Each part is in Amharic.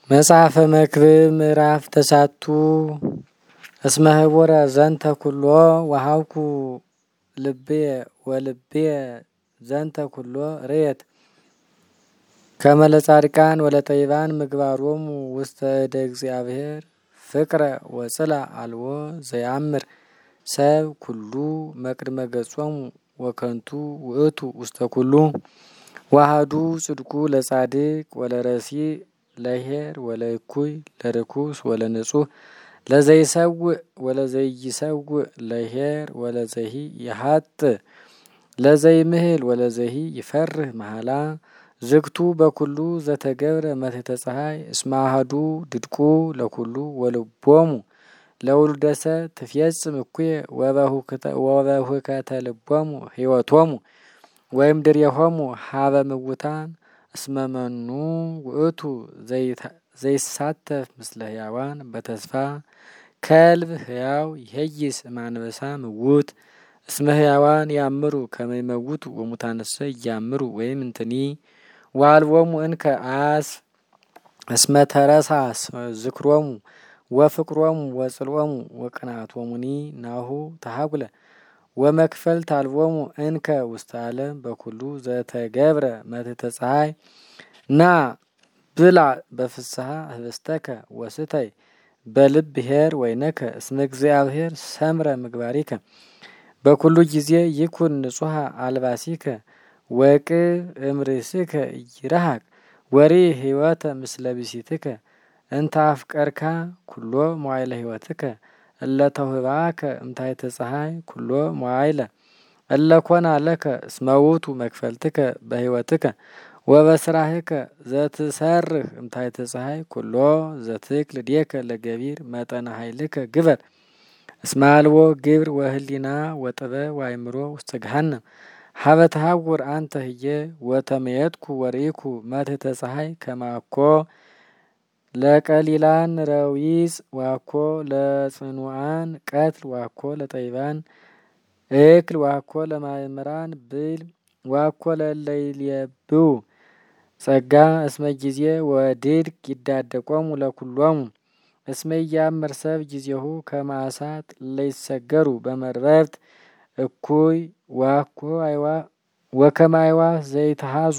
መጽሐፈ መክብብ ምዕራፍ ተሳቱ እስመ ህቡረ ዘንተ ኩሎ ወሃብኩ ልብየ ወልብየ ዘንተ ኩሎ ርየት ከመ ለጻድቃን ወለጠቢባን ምግባሮሙ ውስተ እደ እግዚአብሔር ፍቅረ ወጽላ አልቦ ዘያምር ሰብ ኩሉ መቅድመ ገጾሙ ወከንቱ ውእቱ ውስተ ኩሉ ዋሃዱ ጽድቁ ለጻድቅ ወለረሲ ለሄር ወለእኩይ ለርኩስ ወለንጹህ ለዘይሰውእ ወለዘይሰውእ ለሄር ወለዘሂ ይሃጥ ለዘይምህል ወለዘሂ ይፈርህ መሃላ ዝግቱ በኩሉ ዘተገብረ መትሕተ ፀሐይ እስመ አሐዱ ድድቁ ለኩሉ ወልቦሙ ለውሉደሰ ትፌጽም እኩየ ወበሁከተ ልቦሙ ሕይወቶሙ ወይም ድሬሆሙ ሀበ ምውታን እስመ መኑ ውእቱ ዘይሳተፍ ምስለ ሕያዋን በተስፋ ከልብ ሕያው ይሄይስ እማንበሳ ምውት እስመ ሕያዋን ያምሩ ከመ ይመውቱ ወሙታንሰ እያምሩ ወይም እንትኒ ዋልቦሙ እንከ አስ እስመ ተረሳ ዝክሮሙ ወፍቅሮሙ ወጽልኦሙ ወቅንዓቶሙኒ ናሁ ተሃጉለ ወመክፈል ታልቦሙ እንከ ውስተ ዓለም በኩሉ ዘተገብረ መትሕተ ፀሐይ ና ብላ በፍስሐ ህብስተከ ወስተይ በልብ ኄር ወይነከ እስመ እግዚአብሔር ሰምረ ምግባሪከ በኩሉ ጊዜ ይኩን ንጹሐ አልባሲከ ወቅብ እምርእስከ ይረሃቅ ወሪ ሕይወተ ምስለ ብእሲትከ እንተ አፍቀርካ ኩሎ መዋዕለ ሕይወትከ እለ ተውህባከ እምታሕተ ፀሐይ ኩሎ መዋዕለ እለ ኮና ለከ እስመ ውእቱ መክፈልትከ በሕይወትከ ወበስራህከ ዘትሰርህ እምታሕተ ፀሐይ ኩሎ ዘትክል ዴከ ለገቢር መጠነ ኃይልከ ግበር እስመ አልቦ ግብር ወህሊና ወጥበብ ወአእምሮ ውስተ ገሃነም ሀበ ተሃውር አንተ ህየ ወተመየጥኩ ወርኢኩ መትሕተ ፀሐይ ከመ አኮ ለቀሊላን ረዊጽ ዋኮ ለጽኑዓን ቀትል ዋኮ ለጠቢባን እክል ዋኮ ለማእምራን ብል ዋኮ ለለይልየብው ጸጋ እስመ ጊዜ ወድድቅ ይዳደቆሙ ለኩሎሙ እስመ ኢያምር ሰብ ጊዜሁ ከመ አሳት ለይሰገሩ በመርበብት እኩይ ዋኮ ወከመ አዕዋፍ ዘይተሃዙ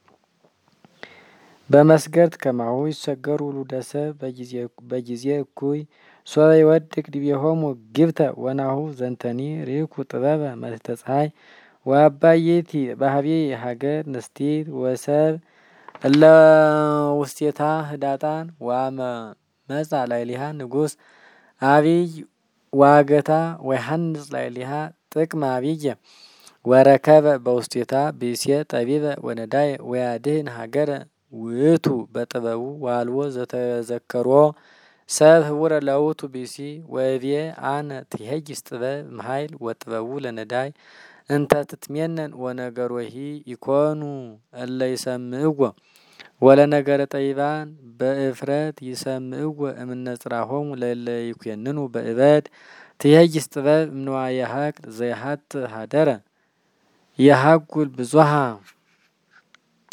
በመስገርት ከማሁ ይሰገሩ ውሉደ ሰብ በጊዜ እኩይ ሶበ ይወድቅ ዲቤሆሙ ግብተ ወናሁ ዘንተኒ ርኢኩ ጥበበ መትሕተ ፀሐይ ወአባይቲ ባህቤ ሀገር ንስቲት ወሰብ እለ ውስቴታ ህዳጣን ዋመ መጻ ላዕሌሃ ንጉሥ አቢይ ዋገታ ወይሃንጽ ላዕሌሃ ጥቅመ አቢየ ወረከበ በውስቴታ ብእሴ ጠቢበ ወነዳየ ወያድህን ሀገረ ውእቱ በጥበቡ ዋልዎ ዘተዘከሮ ሰብ ህቡረ ለውእቱ ብእሲ ወእብየ አነ ትሄይስ ጥበብ እምኃይል ወጥበቡ ለነዳይ እንተ ትትሜነን ወነገሮሂ ኢኮኑ እለ ይሰምዕዎ ወለነገረ ጠቢባን በእፍረት ይሰምዕዎ እምነ ጽራሆሙ ለእለ ይኩነኑ በእበድ ትሄይስ ጥበብ እምንዋየ ሀቅል ዘይሀጥ ሀደረ የሀጉል ብዙሃ